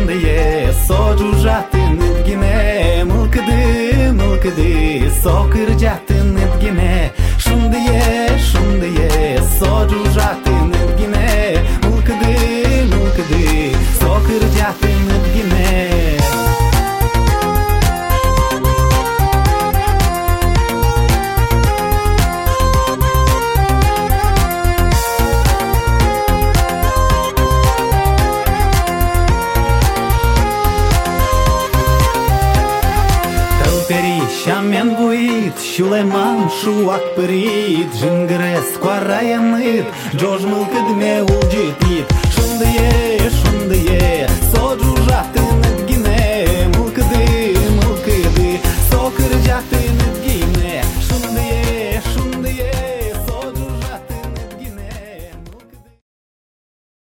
шундые сожужатын эдгене мылкыды сокыржатын эдгене шундые сожужатын эдгене мылкыды сокыржатын эдгене. Shamen buit, shuleman shuak perit, jingres quarayanit, George Mulked me ulgitit, shundaye,